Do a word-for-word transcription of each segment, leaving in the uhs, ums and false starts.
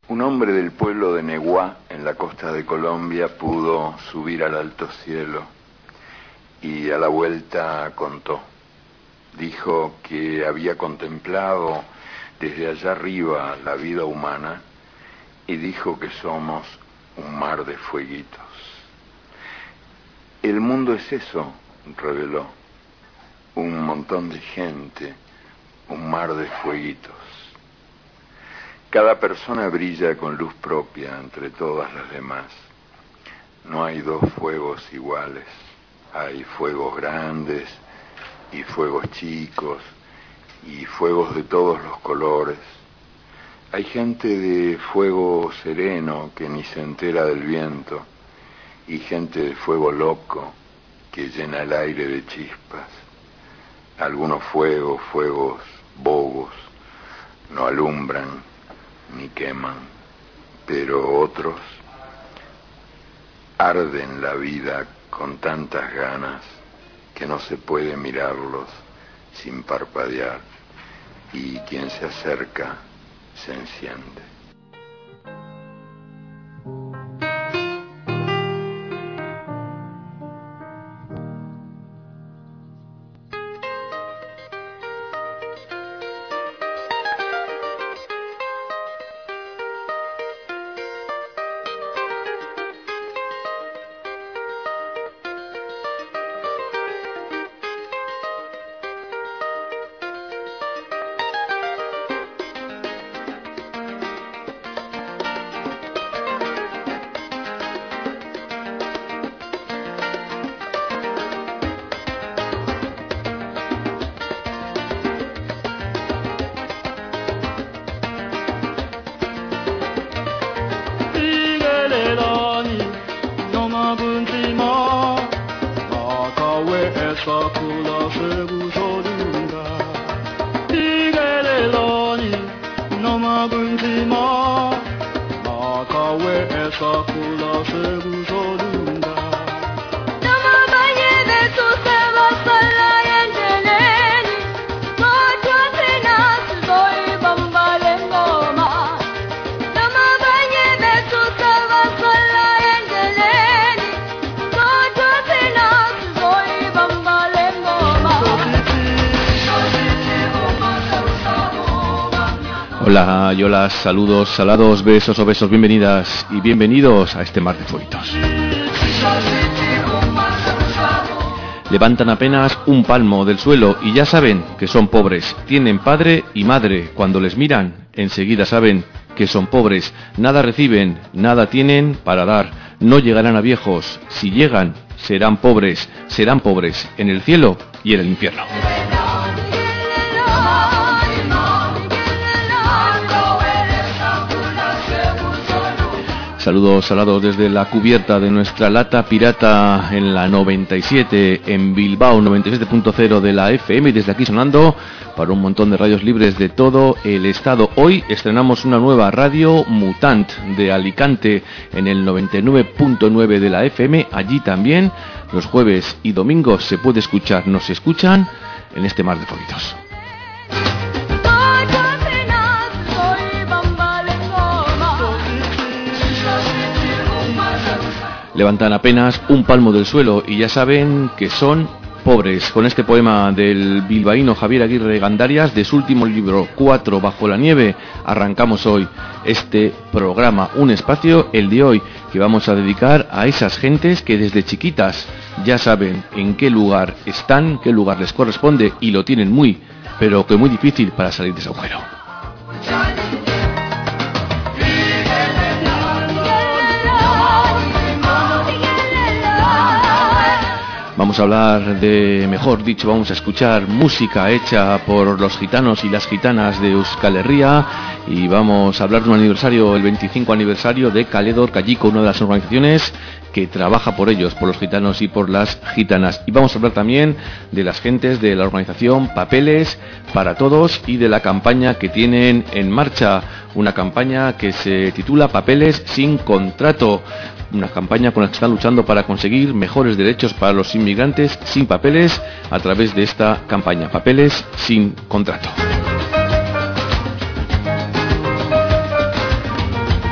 Un hombre del pueblo de Neguá, en la costa de Colombia, pudo subir al alto cielo y a la vuelta contó. Dijo que había contemplado desde allá arriba la vida humana y dijo que somos un mar de fueguitos. El mundo es eso, reveló, un montón de gente, un mar de fueguitos. Cada persona brilla con luz propia entre todas las demás. No hay dos fuegos iguales. Hay fuegos grandes y fuegos chicos y fuegos de todos los colores. Hay gente de fuego sereno que ni se entera del viento y gente de fuego loco que llena el aire de chispas. Algunos fuegos, fuegos bobos, no alumbran ni queman, pero otros arden la vida con tantas ganas que no se puede mirarlos sin parpadear, y quien se acerca se enciende. Hola, yolas, saludos, salados, besos o besos, bienvenidas y bienvenidos a este mar de fueguitos. Levantan apenas un palmo del suelo y ya saben que son pobres. Tienen padre y madre. Cuando les miran, enseguida saben que son pobres. Nada reciben, nada tienen para dar. No llegarán a viejos. Si llegan, serán pobres. Serán pobres en el cielo y en el infierno. Saludos salados desde la cubierta de nuestra lata pirata en la noventa y siete, en Bilbao, noventa y siete punto cero de la F M, y desde aquí sonando para un montón de radios libres de todo el estado. Hoy estrenamos una nueva radio, Mutant, de Alicante, en el noventa y nueve punto nueve de la F M. Allí también, los jueves y domingos se puede escuchar, nos escuchan en este mar de fueguitos. Levantan apenas un palmo del suelo y ya saben que son pobres. Con este poema del bilbaíno Javier Aguirre Gandarias, de su último libro, Cuatro bajo la nieve, arrancamos hoy este programa, un espacio, el de hoy, que vamos a dedicar a esas gentes que desde chiquitas ya saben en qué lugar están, qué lugar les corresponde, y lo tienen muy, pero que muy difícil para salir de ese agujero. Vamos a hablar de, mejor dicho, vamos a escuchar música hecha por los gitanos y las gitanas de Euskal Herria, y vamos a hablar de un aniversario, el veinticinco aniversario de Kaledor Kayiko, una de las organizaciones que trabaja por ellos, por los gitanos y por las gitanas. Y vamos a hablar también de las gentes de la organización Papeles para Todos y de la campaña que tienen en marcha, una campaña que se titula Papeles sin Contrato. Una campaña con la que están luchando para conseguir mejores derechos para los inmigrantes sin papeles a través de esta campaña, Papeles sin Contrato.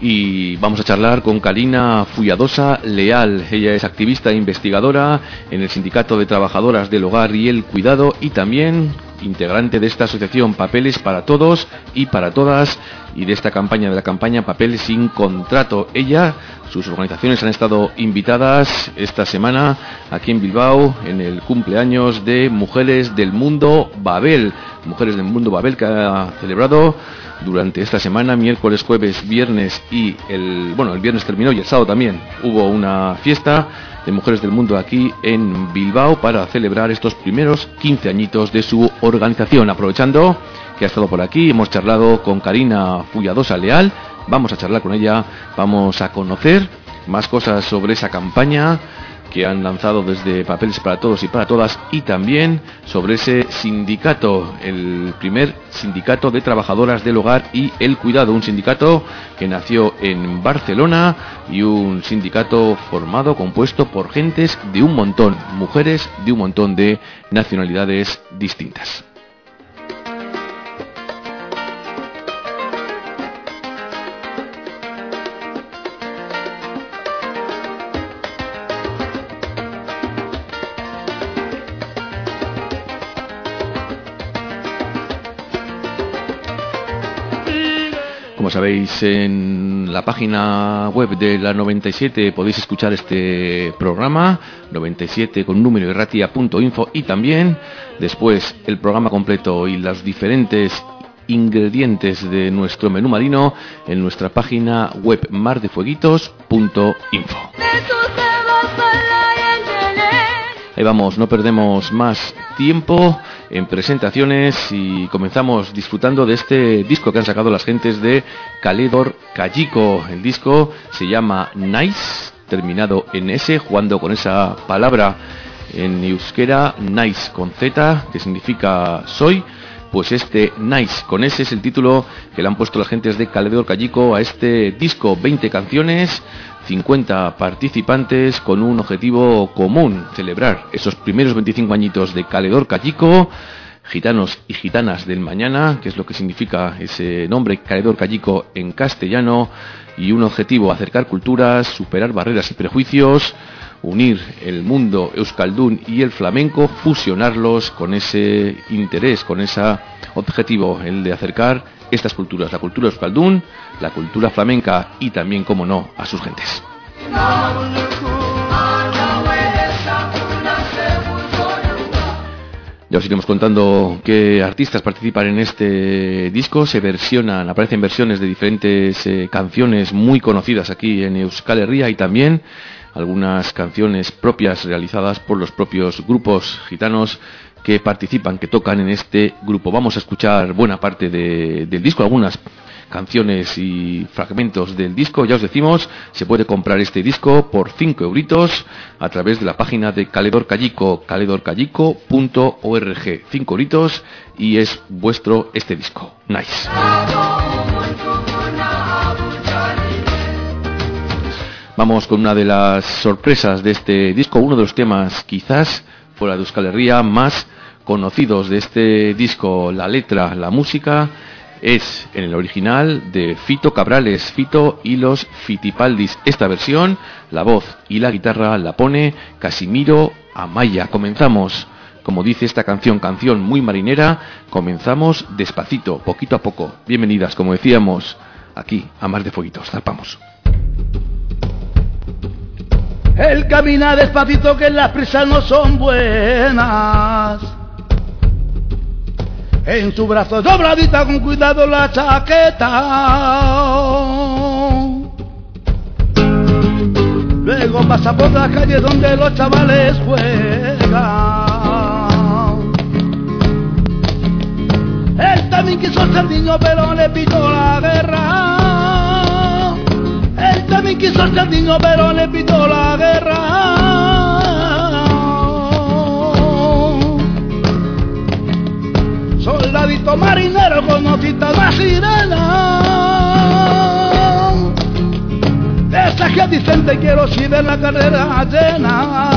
y vamos a charlar con Karina Fulladosa Leal. Ella es activista e investigadora en el Sindicato de Trabajadoras del Hogar y el Cuidado y también integrante de esta asociación Papeles para Todos y para Todas y de esta campaña, de la campaña Papeles sin Contrato. Ella, sus organizaciones han estado invitadas esta semana aquí en Bilbao en el cumpleaños de Mujeres del Mundo Babel. Mujeres del Mundo Babel que ha celebrado durante esta semana, miércoles, jueves, viernes y el, bueno, el viernes terminó y el sábado también hubo una fiesta de Mujeres del Mundo aquí en Bilbao para celebrar estos primeros quince añitos de su organización. Aprovechando que ha estado por aquí, hemos charlado con Karina Fulladosa Leal, vamos a charlar con ella, vamos a conocer más cosas sobre esa campaña que han lanzado desde Papeles para Todos y para Todas y también sobre ese sindicato, el primer sindicato de trabajadoras del hogar y el cuidado, un sindicato que nació en Barcelona y un sindicato formado, compuesto por gentes de un montón, mujeres de un montón de nacionalidades distintas. Como sabéis, en la página web de la noventa y siete podéis escuchar este programa, noventa y siete con número irratia punto info, y también después el programa completo y los diferentes ingredientes de nuestro menú marino en nuestra página web mardefueguitos punto info. Ahí vamos, no perdemos más tiempo en presentaciones y comenzamos disfrutando de este disco que han sacado las gentes de Kaledor Kayiko. El disco se llama Nice, terminado en S, jugando con esa palabra en euskera, Nice con Z, que significa soy. Pues este Nice con S es el título que le han puesto las gentes de Kaledor Kayiko a este disco, veinte canciones, cincuenta participantes con un objetivo común, celebrar esos primeros veinticinco añitos de Kaledor Kayiko, gitanos y gitanas del mañana, que es lo que significa ese nombre Kaledor Kayiko en castellano, y un objetivo, acercar culturas, superar barreras y prejuicios, unir el mundo euskaldún y el flamenco, fusionarlos con ese interés, con ese objetivo, el de acercar estas culturas, la cultura euskaldún, la cultura flamenca y también, como no, a sus gentes. Ya os iremos contando qué artistas participan en este disco. Se versionan, aparecen versiones de diferentes eh, canciones muy conocidas aquí en Euskal Herria y también algunas canciones propias realizadas por los propios grupos gitanos que participan, que tocan en este grupo. Vamos a escuchar buena parte de, del disco, algunas canciones y fragmentos del disco. Ya os decimos, se puede comprar este disco por cinco euritos a través de la página de Kaledor Kayiko, kaledor kayiko punto org. cinco euritos y es vuestro este disco. Nice. Vamos con una de las sorpresas de este disco, uno de los temas quizás fuera de Euskal Herria más conocidos de este disco. La letra, la música es en el original de Fito Cabrales, Fito y los Fitipaldis. Esta versión, la voz y la guitarra la pone Casimiro Amaya. Comenzamos, como dice esta canción, canción muy marinera, comenzamos despacito, poquito a poco. Bienvenidas, como decíamos, aquí a Mar de Fueguitos. Zarpamos. Él camina despacito, que las prisas no son buenas. En su brazo dobladita con cuidado la chaqueta. Luego pasa por la calle donde los chavales juegan. Él también quiso ser niño pero le pitó la guerra. Él también quiso ser niño pero le pitó la guerra. Soldadito marinero, conociste la sirena. Esa que dicen te quiero si ven la carrera llena.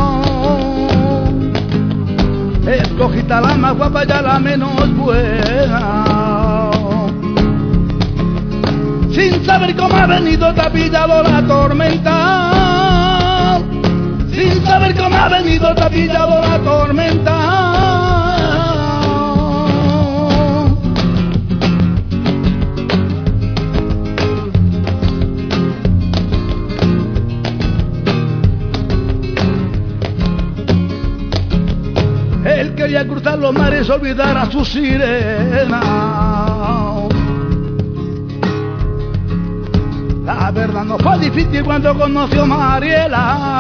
Escogiste a la más guapa y a la menos buena. sin saber cómo ha venido te ha pillado la tormenta, sin saber cómo ha venido te ha pillado la tormenta. Él quería cruzar los mares, olvidar a su sirena. La verdad no fue difícil cuando conoció a Mariela,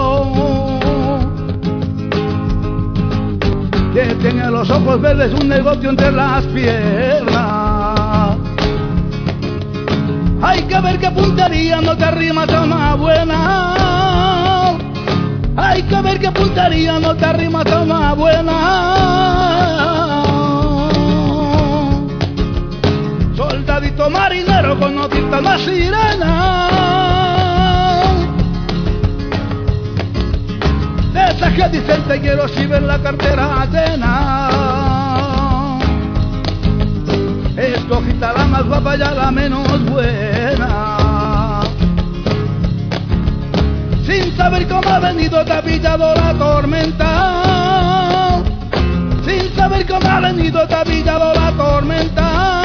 que tiene los ojos verdes, un negocio entre las piernas. Hay que ver qué puntería no te arrimas a una buena. Hay que ver qué puntería no te arrimas a una buena. Soldadito marinero, conociste a una sirena, de esas que dicen te quiero si ven la cartera llena. Escogiste a la más guapa y a la menos buena. Sin saber cómo ha venido te ha pillado la tormenta, sin saber cómo ha venido te ha pillado la tormenta.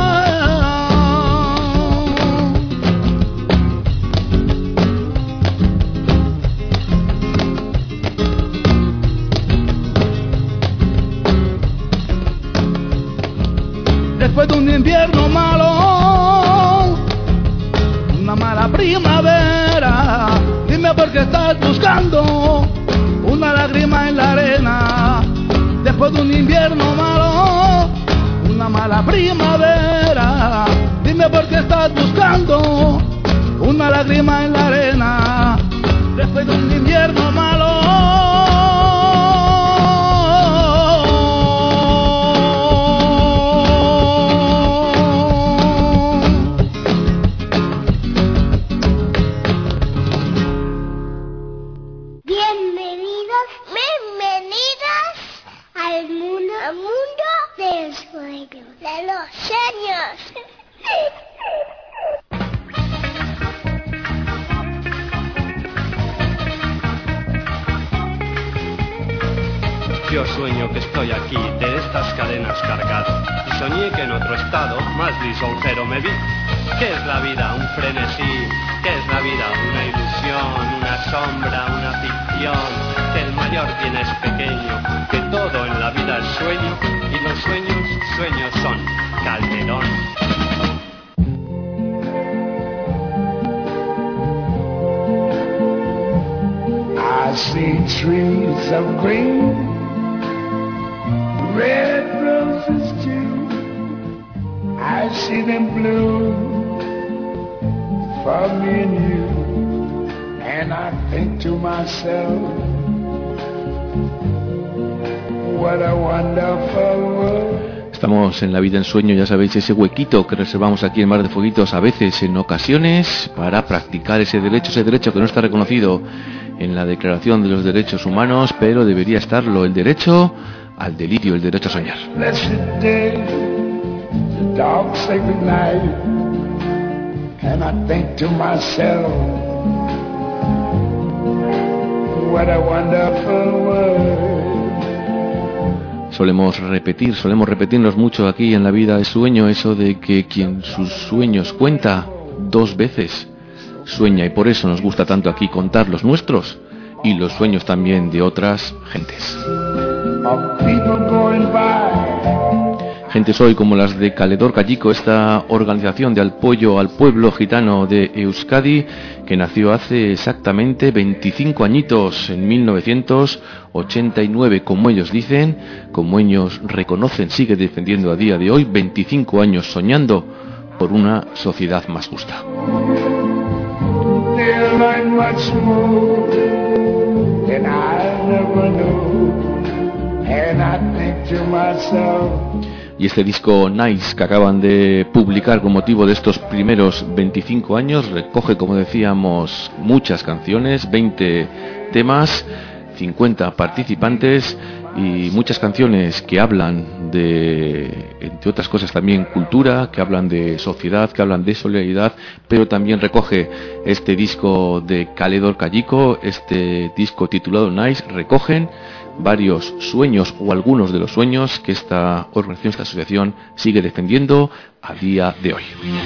Después de un invierno malo, una mala primavera, dime por qué estás buscando una lágrima en la arena. Después de un invierno malo, una mala primavera, dime por qué estás buscando una lágrima en la arena. Después de un invierno malo. Yo sueño que estoy aquí, de estas cadenas cargado, y soñé que en otro estado, más lisonjero me vi. ¿Qué es la vida? Un frenesí. ¿Qué es la vida? Una ilusión, una sombra, una ficción. Que el mayor bien es pequeño, que todo en la vida es sueño, y los sueños, sueños son. Calderón. I see trees of green, red roses too. I see them bloom for me and you. And I think to myself, what a wonderful world. Estamos en La Vida en Sueño, ya sabéis, ese huequito que reservamos aquí en Mar de Fueguitos a veces, en ocasiones, para practicar ese derecho, ese derecho que no está reconocido en la Declaración de los Derechos Humanos, pero debería estarlo, el derecho al delirio, el derecho a soñar. Solemos repetir, solemos repetirnos mucho aquí en La Vida es Sueño eso de que quien sus sueños cuenta dos veces sueña, y por eso nos gusta tanto aquí contar los nuestros y los sueños también de otras gentes. Gentes hoy como las de Caledor Callico, esta organización de apoyo al pueblo gitano de Euskadi, que nació hace exactamente veinticinco añitos, en mil novecientos ochenta y nueve, como ellos dicen, como ellos reconocen, sigue defendiendo a día de hoy, veinticinco años soñando por una sociedad más justa. Y este disco Nice que acaban de publicar con motivo de estos primeros veinticinco años recoge, como decíamos, muchas canciones, veinte temas, cincuenta participantes, y muchas canciones que hablan de, entre otras cosas también, cultura, que hablan de sociedad, que hablan de solidaridad, pero también recoge este disco de Kaledor Kayiko, este disco titulado Nice, recogen varios sueños o algunos de los sueños que esta organización, esta asociación sigue defendiendo a día de hoy.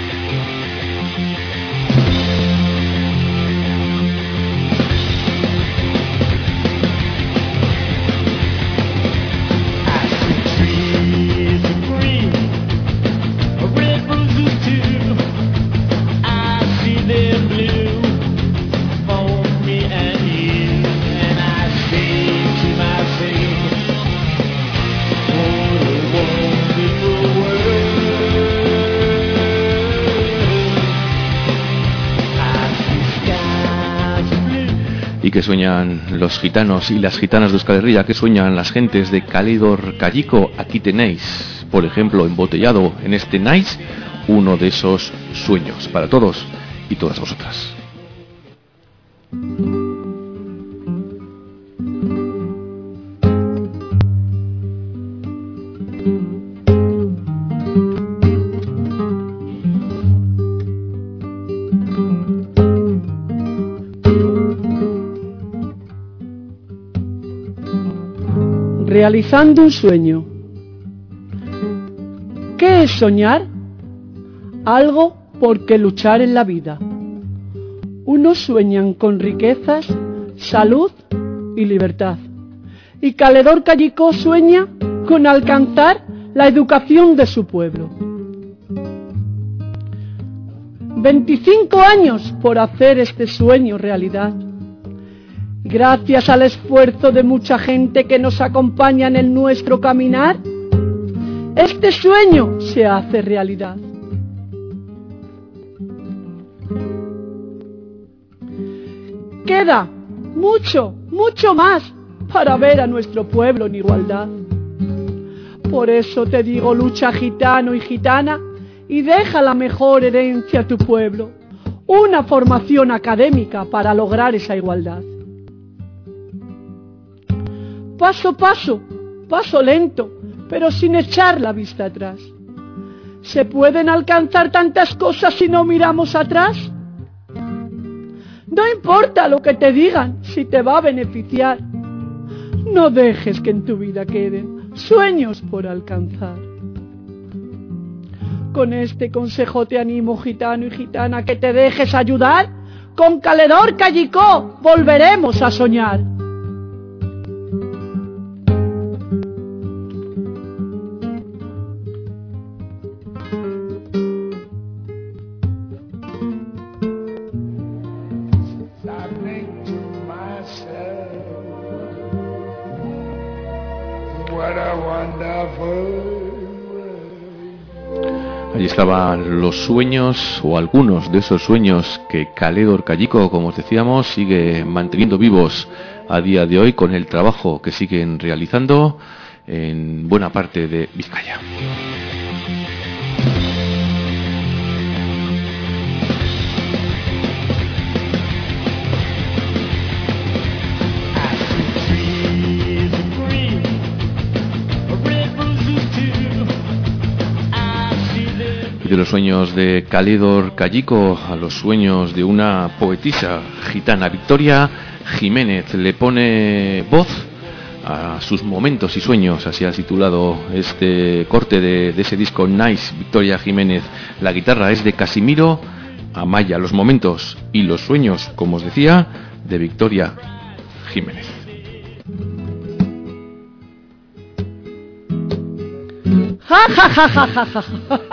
¿Y qué sueñan los gitanos y las gitanas de Euskal Herria? ¿Qué sueñan las gentes de Kaledor Kayiko? Aquí tenéis, por ejemplo, embotellado en este Nice, uno de esos sueños para todos y todas vosotras. Realizando un sueño. ¿Qué es soñar? Algo por qué luchar en la vida. Unos sueñan con riquezas, salud y libertad. Y Kaledor Kayiko sueña con alcanzar la educación de su pueblo. veinticinco años por hacer este sueño realidad. Gracias al esfuerzo de mucha gente que nos acompaña en el nuestro caminar, este sueño se hace realidad. Queda mucho, mucho más para ver a nuestro pueblo en igualdad. Por eso te digo, lucha gitano y gitana y deja la mejor herencia a tu pueblo, una formación académica para lograr esa igualdad. Paso a paso, paso lento, pero sin echar la vista atrás. ¿Se pueden alcanzar tantas cosas si no miramos atrás? No importa lo que te digan, si te va a beneficiar. No dejes que en tu vida queden sueños por alcanzar. Con este consejo te animo, gitano y gitana, que te dejes ayudar. Con Kaledor Kayiko volveremos a soñar. Allí estaban los sueños, o algunos de esos sueños que Kaledor Kayiko, como os decíamos, sigue manteniendo vivos a día de hoy con el trabajo que siguen realizando en buena parte de Vizcaya. De los sueños de Kaledor Kayiko a los sueños de una poetisa gitana, Victoria Jiménez, le pone voz a sus momentos y sueños, así ha titulado este corte de, de ese disco Nice, Victoria Jiménez. La guitarra es de Casimiro Amaya, los momentos y los sueños, como os decía, de Victoria Jiménez. Ja, ja, ja, ja, ja, ja.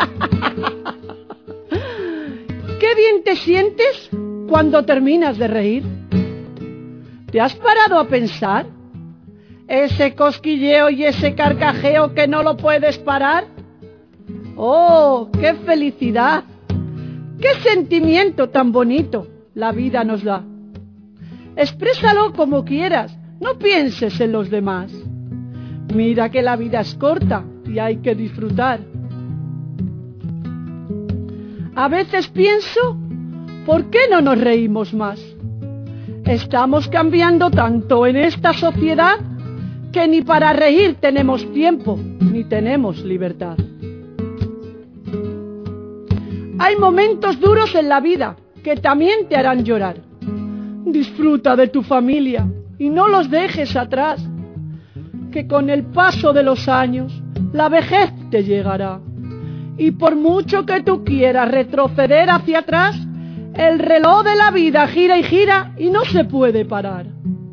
¿Qué bien te sientes cuando terminas de reír? ¿Te has parado a pensar? Ese cosquilleo y ese carcajeo que no lo puedes parar. ¡Oh, qué felicidad! ¡Qué sentimiento tan bonito la vida nos da! Exprésalo como quieras, no pienses en los demás. Mira que la vida es corta y hay que disfrutar. A veces pienso, ¿por qué no nos reímos más? Estamos cambiando tanto en esta sociedad que ni para reír tenemos tiempo, ni tenemos libertad. Hay momentos duros en la vida que también te harán llorar. Disfruta de tu familia y no los dejes atrás, que con el paso de los años la vejez te llegará. Y por mucho que tú quieras retroceder hacia atrás, el reloj de la vida gira y gira y no se puede parar.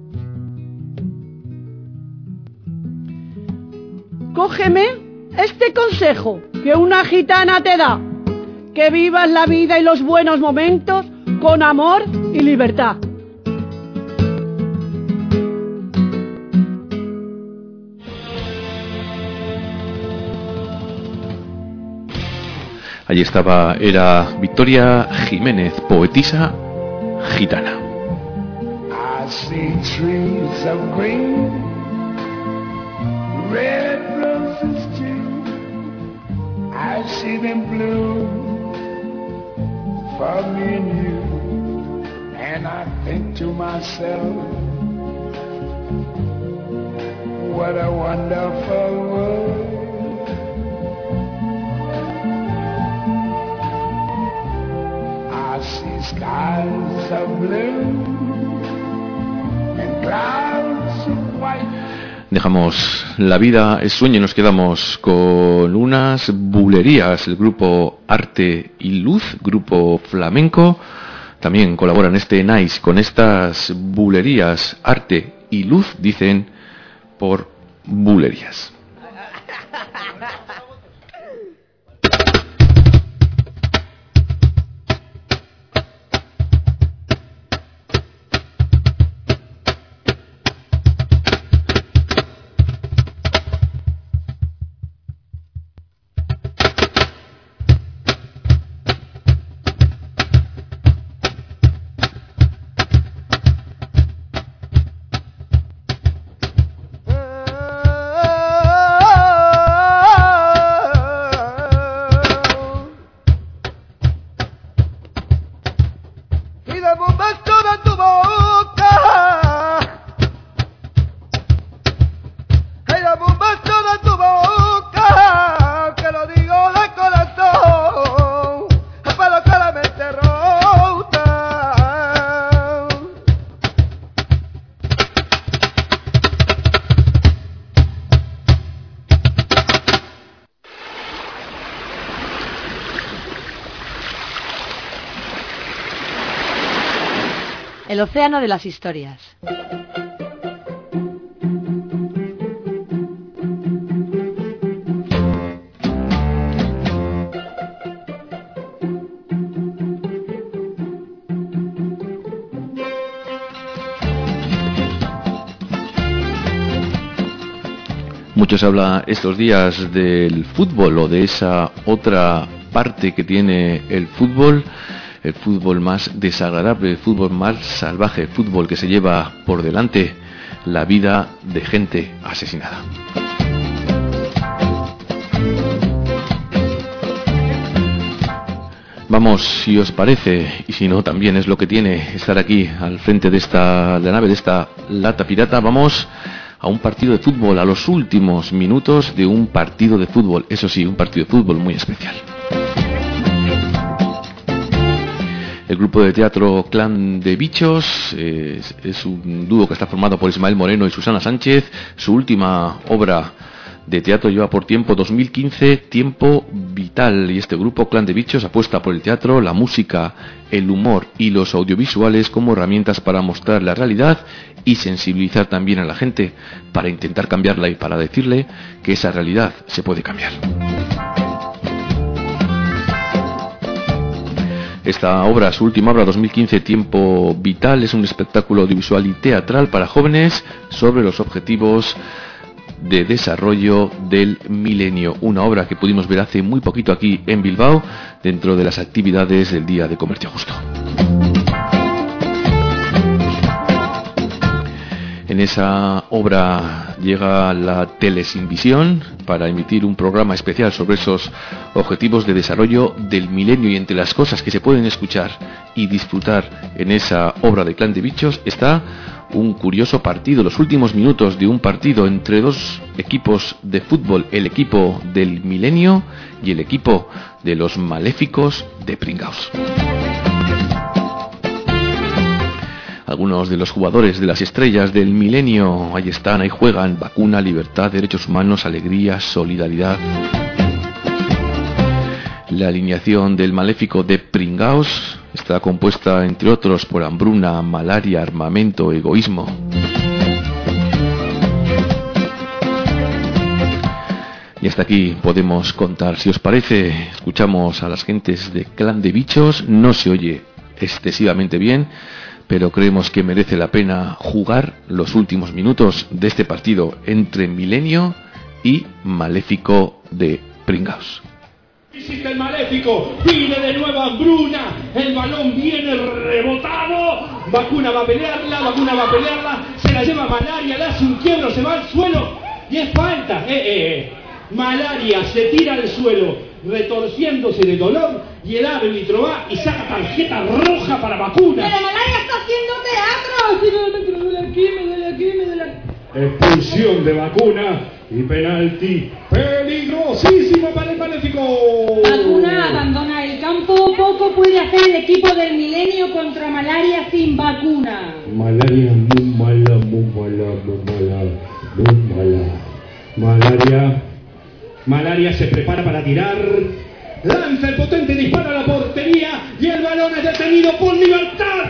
Cógeme este consejo que una gitana te da, que vivas la vida y los buenos momentos con amor y libertad. Allí estaba, era Victoria Jiménez, poetisa gitana. I see trees of green, red roses too. I see them blue for me and you. And I think to myself, what a wonderful world. I see skies of blue and clouds of white. Dejamos La vida es sueño y nos quedamos con unas bulerías. El grupo Arte y Luz, grupo flamenco, también colabora en este Nice con estas bulerías. Arte y Luz, dicen por bulerías. El océano de las historias. Mucho se habla estos días del fútbol o de esa otra parte que tiene el fútbol. El fútbol más desagradable, el fútbol más salvaje, el fútbol que se lleva por delante la vida de gente asesinada. Vamos, si os parece, y si no también es lo que tiene estar aquí al frente de esta de la nave, de esta lata pirata, vamos a un partido de fútbol, a los últimos minutos de un partido de fútbol, eso sí, un partido de fútbol muy especial. El grupo de teatro Clan de Bichos eh, es, es un dúo que está formado por Ismael Moreno y Susana Sánchez. Su última obra de teatro lleva por tiempo dos mil quince, Tiempo Vital, y este grupo Clan de Bichos apuesta por el teatro, la música, el humor y los audiovisuales como herramientas para mostrar la realidad y sensibilizar también a la gente, para intentar cambiarla y para decirle que esa realidad se puede cambiar. Esta obra, su última obra, dos mil quince, Tiempo Vital, es un espectáculo audiovisual y teatral para jóvenes sobre los objetivos de desarrollo del milenio. Una obra que pudimos ver hace muy poquito aquí en Bilbao, dentro de las actividades del Día de Comercio Justo. En esa obra llega la telesinvisión para emitir un programa especial sobre esos objetivos de desarrollo del milenio, y entre las cosas que se pueden escuchar y disfrutar en esa obra de Clan de Bichos está un curioso partido, los últimos minutos de un partido entre dos equipos de fútbol, el equipo del milenio y el equipo de los maléficos de Pringaos. Algunos de los jugadores de las estrellas del milenio, ahí están, ahí juegan: vacuna, libertad, derechos humanos, alegría, solidaridad. La alineación del maléfico de Pringaos está compuesta, entre otros, por hambruna, malaria, armamento, egoísmo. Y hasta aquí podemos contar. Si os parece, escuchamos a las gentes de Clan de Bichos. No se oye excesivamente bien, pero creemos que merece la pena jugar los últimos minutos de este partido entre Milenio y Maléfico de Pringaos. Visita el Maléfico, pide de nuevo a Hambruna, el balón viene rebotado, Vacuna va a pelearla, Vacuna va a pelearla, se la lleva Malaria, le hace un quiebro, se va al suelo y es falta. Eh, eh. Malaria se tira al suelo, retorciéndose de dolor, y el árbitro va y saca tarjeta roja para Vacuna. Pero Malaria está haciendo teatro. Sí, me duele aquí, me duele aquí, me duele aquí. Expulsión de Vacuna y penalti peligrosísimo para el Maléfico. Vacuna abandona el campo. Poco puede hacer el equipo del Milenio contra Malaria sin Vacuna. Malaria muy mala, muy mala, muy mala, muy mala. Malaria, Malaria se prepara para tirar. Lanza el potente disparo a la portería y el balón es detenido por Libertad.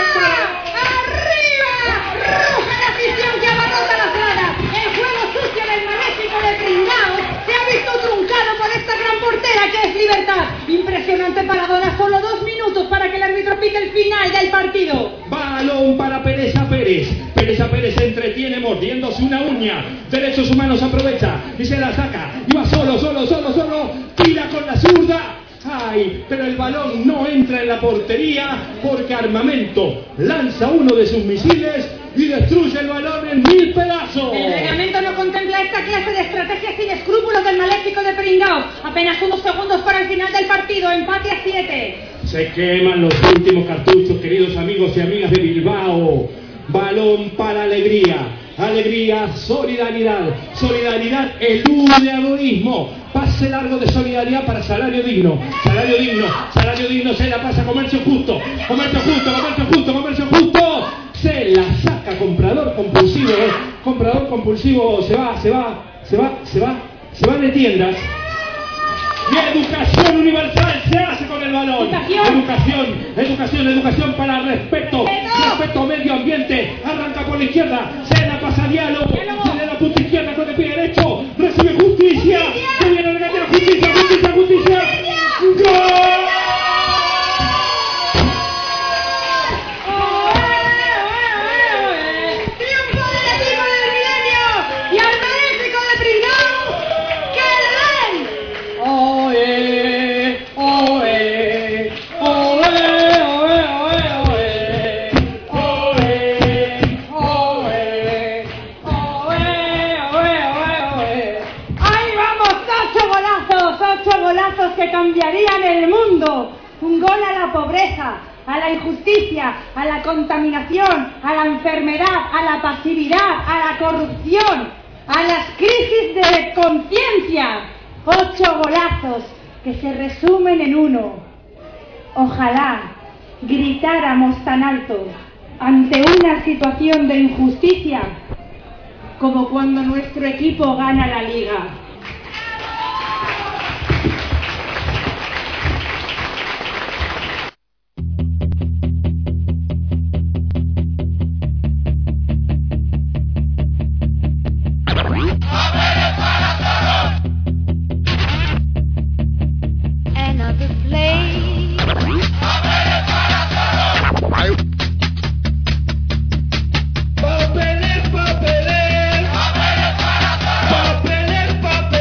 ¡Arriba! ¡Ruge la afición que abarrota las gradas! El juego sucio del Maléfico de Pringaos se ha visto truncado por esta gran portera que es Libertad. Impresionante paradona, solo dos minutos para que el árbitro pite el final del partido. Balón para Pereza Pérez. Pereza Pérez se entretiene mordiéndose una uña. Derechos Humanos aprovecha y se la saca. Y va solo, solo, solo, solo. Tira con la zurda. Ay, pero el balón no entra en la portería porque Armamento lanza uno de sus misiles y destruye el balón en mil pedazos. El reglamento no contempla esta clase de estrategias sin escrúpulos del Maléfico de Pringaos. Apenas unos segundos para el final del partido, empate a siete. Se queman los últimos cartuchos, queridos amigos y amigas de Bilbao. Balón para Alegría. Alegría, solidaridad. Solidaridad elude egoísmo. Pase largo de solidaridad para Salario Digno. Salario Digno, Salario Digno se la pasa a Comercio Justo. Comercio Justo, Comercio Justo, Comercio Justo. Se la saca Comprador Compulsivo. ¿eh? Comprador Compulsivo se va, se va, se va, se va, se va de tiendas. Y Educación Universal se hace con el balón. Educación, educación, educación, educación para respeto. Respeto medio ambiente. Arranca por la izquierda, se la pasa a Diálogo. Se le da punta izquierda con el pie derecho. Recibe Justicia. Se viene a regatear Justicia, Justicia, Justicia. ¡Gol! Que cambiarían el mundo. Un gol a la pobreza, a la injusticia, a la contaminación, a la enfermedad, a la pasividad, a la corrupción, a las crisis de conciencia. Ocho golazos que se resumen en uno. Ojalá gritáramos tan alto ante una situación de injusticia como cuando nuestro equipo gana la liga. Papeles, papeles, papeles, papeles,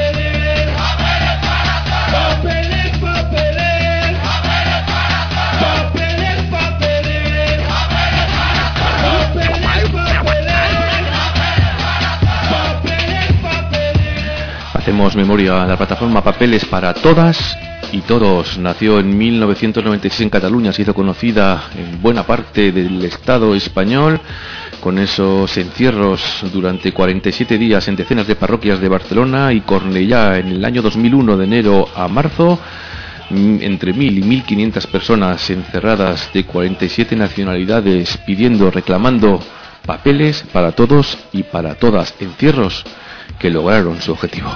hacemos memoria. La plataforma Papeles para Todas y Todos nació en mil novecientos noventa y seis en Cataluña, se hizo conocida en buena parte del Estado español con esos encierros durante cuarenta y siete días en decenas de parroquias de Barcelona y Cornellá en el año dos mil uno, de enero a marzo. Entre mil y mil quinientas personas encerradas de cuarenta y siete nacionalidades pidiendo, reclamando papeles para todos y para todas. Encierros que lograron su objetivo.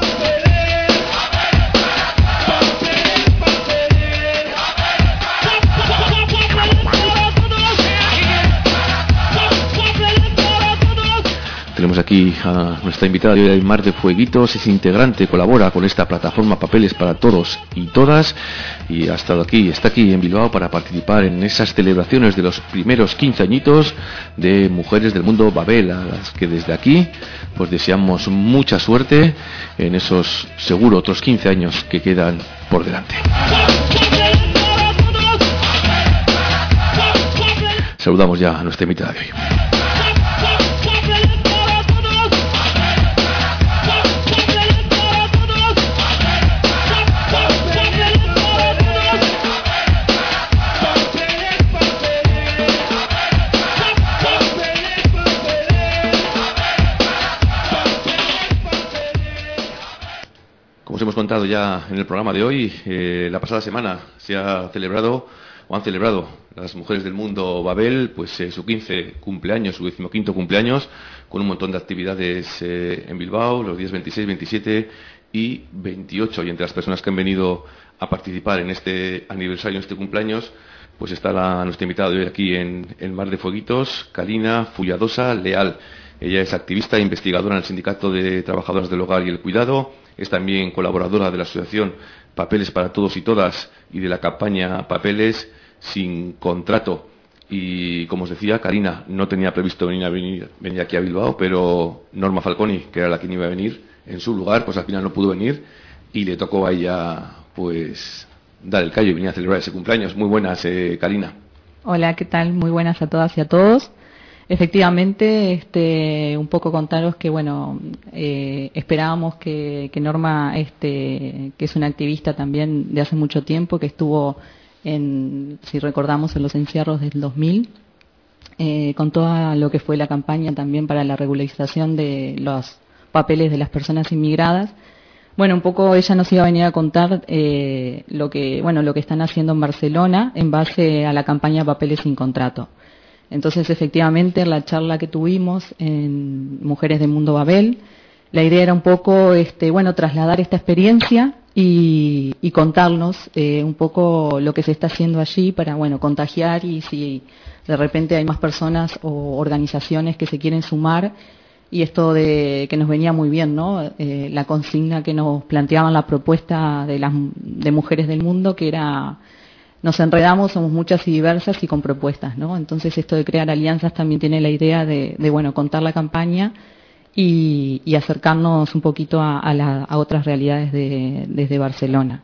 Tenemos aquí a nuestra invitada de hoy, Mar de Fueguitos, es integrante, colabora con esta plataforma Papeles para Todos y Todas y ha estado aquí, está aquí en Bilbao para participar en esas celebraciones de los primeros quince añitos de Mujeres del Mundo Babel, a las que desde aquí pues deseamos mucha suerte en esos seguro otros quince años que quedan por delante. Saludamos ya a nuestra invitada de hoy. Como os hemos contado ya en el programa de hoy, eh, la pasada semana se ha celebrado o han celebrado las Mujeres del Mundo Babel pues eh, su quince cumpleaños, su decimoquinto cumpleaños, con un montón de actividades eh, en Bilbao los días veintiséis, veintisiete y veintiocho. Y entre las personas que han venido a participar en este aniversario, en este cumpleaños, pues está la, nuestra invitada de hoy aquí en el Mar de Fueguitos, Karina Fulladosa Leal. Ella es activista e investigadora en el Sindicato de Trabajadoras del Hogar y el Cuidado. Es también colaboradora de la asociación Papeles para Todos y Todas y de la campaña Papeles sin Contrato. Y como os decía, Karina no tenía previsto venir, a venir, venir aquí a Bilbao, pero Norma Falconi, que era la que iba a venir en su lugar, pues al final no pudo venir y le tocó a ella pues dar el callo y venir a celebrar ese cumpleaños. Muy buenas, eh, Karina. Hola, ¿qué tal? Muy buenas a todas y a todos. Efectivamente, este, un poco contaros que, bueno, eh, esperábamos que, que Norma, este, que es una activista también de hace mucho tiempo, que estuvo, en, si recordamos, en los encierros del dos mil, eh, con todo lo que fue la campaña también para la regularización de los papeles de las personas inmigradas. Bueno, un poco ella nos iba a venir a contar eh, lo que, bueno, lo que están haciendo en Barcelona en base a la campaña Papeles sin Contrato. Entonces, efectivamente, la charla que tuvimos en Mujeres del Mundo Babel, la idea era un poco, este, bueno, trasladar esta experiencia y, y contarnos eh, un poco lo que se está haciendo allí para, bueno, contagiar y si de repente hay más personas o organizaciones que se quieren sumar. Y esto de que nos venía muy bien, ¿no? Eh, la consigna que nos planteaban la propuesta de las de Mujeres del Mundo, que era: nos enredamos, somos muchas y diversas y con propuestas, ¿no? Entonces esto de crear alianzas también tiene la idea de, de bueno, contar la campaña y, y acercarnos un poquito a, a, la, a otras realidades de, desde Barcelona.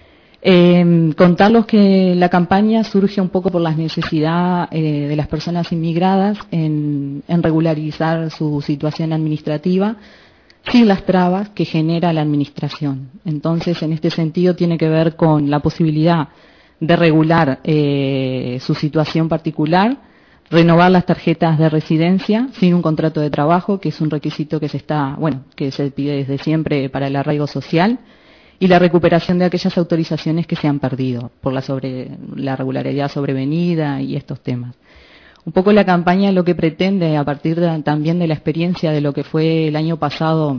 Eh, contarlos que la campaña surge un poco por la necesidad eh, de las personas inmigradas en, en regularizar su situación administrativa sin las trabas que genera la administración. Entonces, en este sentido, tiene que ver con la posibilidad de regular eh, su situación particular, renovar las tarjetas de residencia sin un contrato de trabajo, que es un requisito que se está, bueno, que se pide desde siempre para el arraigo social, y la recuperación de aquellas autorizaciones que se han perdido por la sobre la regularidad sobrevenida y estos temas. Un poco la campaña lo que pretende, a partir de, también de la experiencia de lo que fue el año pasado,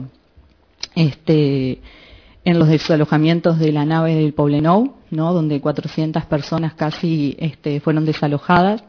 este en los desalojamientos de la nave del Poblenou, ¿no? Donde cuatrocientas personas casi este, fueron desalojadas.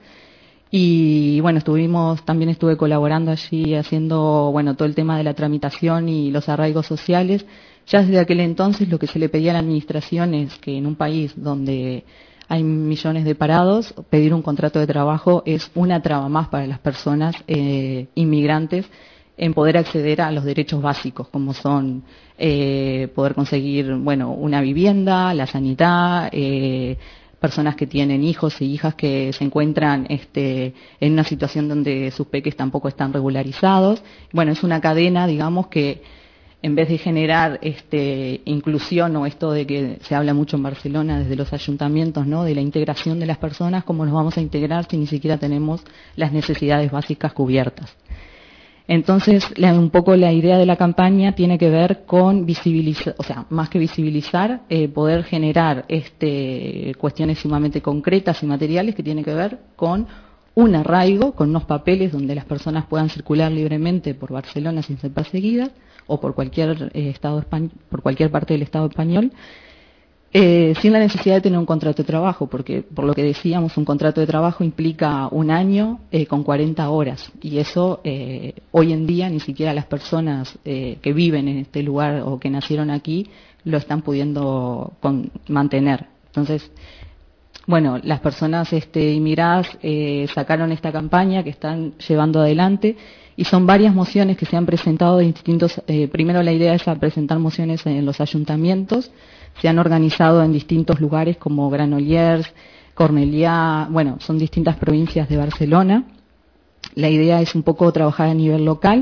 Y bueno, estuvimos, también estuve colaborando allí haciendo, bueno, todo el tema de la tramitación y los arraigos sociales. Ya desde aquel entonces lo que se le pedía a la administración es que en un país donde hay millones de parados, pedir un contrato de trabajo es una traba más para las personas eh, inmigrantes en poder acceder a los derechos básicos, como son eh, poder conseguir, bueno, una vivienda, la sanidad, eh, personas que tienen hijos y hijas que se encuentran este, en una situación donde sus peques tampoco están regularizados. Bueno, es una cadena, digamos, que en vez de generar este, inclusión o esto de que se habla mucho en Barcelona desde los ayuntamientos, ¿no? De la integración de las personas, ¿cómo nos vamos a integrar si ni siquiera tenemos las necesidades básicas cubiertas? Entonces, la, un poco la idea de la campaña tiene que ver con visibilizar, o sea, más que visibilizar, eh, poder generar este, cuestiones sumamente concretas y materiales que tienen que ver con un arraigo, con unos papeles donde las personas puedan circular libremente por Barcelona sin ser perseguidas o por cualquier eh, estado españ- por cualquier parte del Estado español, eh, sin la necesidad de tener un contrato de trabajo, porque por lo que decíamos, un contrato de trabajo implica un año eh, con cuarenta horas, y eso eh, hoy en día ni siquiera las personas eh, que viven en este lugar o que nacieron aquí lo están pudiendo con, mantener. Entonces, bueno, las personas este, inmigradas eh, sacaron esta campaña que están llevando adelante, y son varias mociones que se han presentado de distintos. Eh, primero la idea es a presentar mociones en los ayuntamientos. Se han organizado en distintos lugares como Granollers, Cornellà, bueno, son distintas provincias de Barcelona. La idea es un poco trabajar a nivel local.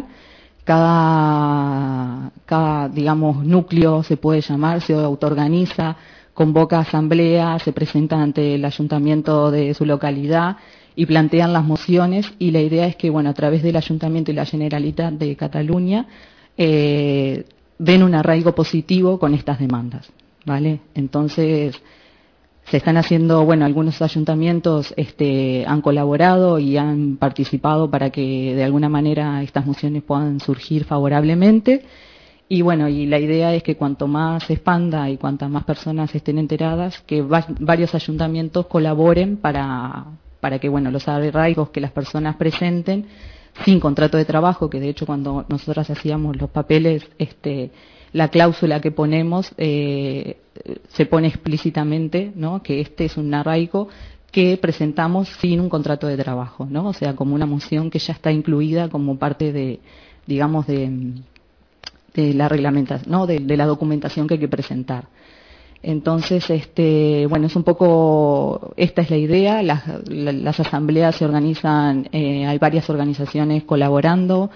Cada, cada digamos, núcleo se puede llamar, se autoorganiza, convoca asamblea, se presenta ante el ayuntamiento de su localidad y plantean las mociones, y la idea es que, bueno, a través del ayuntamiento y la Generalitat de Cataluña eh, den un arraigo positivo con estas demandas. ¿Vale? Entonces, se están haciendo, bueno, algunos ayuntamientos este, han colaborado y han participado para que de alguna manera estas mociones puedan surgir favorablemente. Y bueno, y la idea es que cuanto más se expanda y cuantas más personas estén enteradas, que va, varios ayuntamientos colaboren para, para que, bueno, los arraigos que las personas presenten sin contrato de trabajo, que de hecho cuando nosotras hacíamos los papeles, este, la cláusula que ponemos eh, se pone explícitamente, ¿no? Que este es un arraigo que presentamos sin un contrato de trabajo, ¿no? O sea, como una moción que ya está incluida como parte de, digamos, de, de la reglamentación, ¿no? De, de la documentación que hay que presentar. Entonces, este, bueno, es un poco, esta es la idea. Las, las asambleas se organizan, eh, hay varias organizaciones colaborando.